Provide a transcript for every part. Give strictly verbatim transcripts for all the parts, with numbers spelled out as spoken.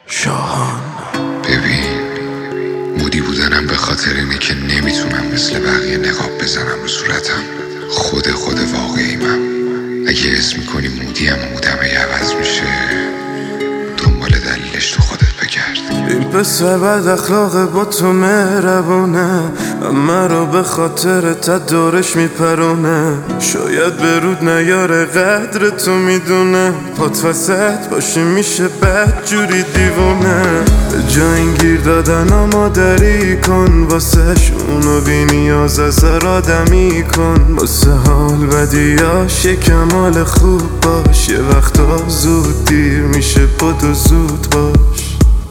شاهان. ببین، مودی بودنم به خاطر اینه که نمیتونم مثل بقیه نقاب بزنم رو صورتم. خود خود واقعیمم. اگه اسم میکنی مودیم و مودم اگه عوض میشه، دنبال دلیلش تو خودت بگرد. این پسر بد اخلاق با تو مهربونه، اما رو به خاطر دورش میپرونه. شاید به رود نیاره قدر تو میدونه، پات وسط باشی میشه بد جوری دیوونه. به جا این گیر دادن و مادری کن واسش، اونو بی نیاز از آدمی کن. واسه حال بدیاش یه کمال خوب باش، یه وقتا زود دیر میشه بدو زود باش.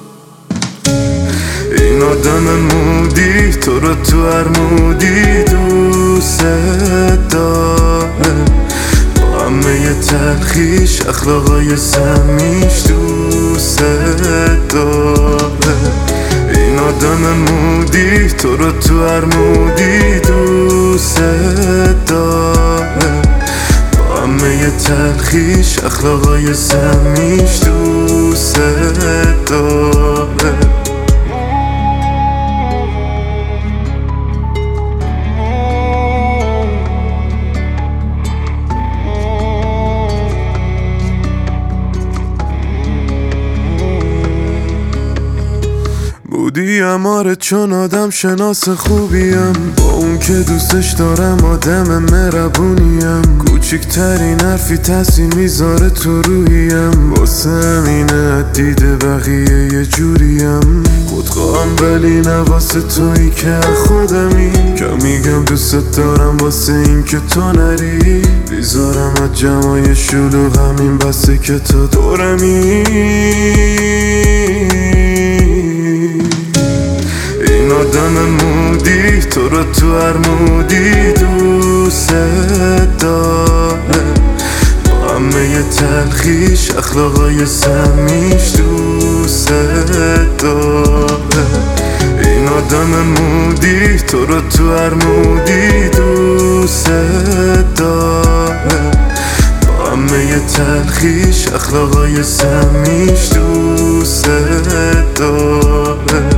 این آدم مودی تو رو تو هر مودی دوست داره، با همه ی تلخیش اخلاقای سمیش دوست داره. این آدم مودی تو رو تو هر مودی دوست داره، با همه ی تلخیش اخلاقای سمیش دوست داره. بودیم آره، چون آدم شناس خوبیم، با اون که دوستش دارم آدم مهربونیم. کوچکترین حرفی تاثیر میذاره تو روحیم، واسه همینه دیده بقیه یه جوریم. خودخواهم ولی نه واسه تویی که خودمی، که میگم دوست دارم واسه این که تو نری. بیزارم از جمعای شلوغ، همین بسه که تو دورمی. این آدم مودی تو رو تو هر مودی دوست داره، با همه ی تلخیش اخلاقای سمیش دوست داره. این آدم مودی تو رو تو هر مودی دوست داره، با همه ی تلخیش اخلاقای سمیش دوست داره.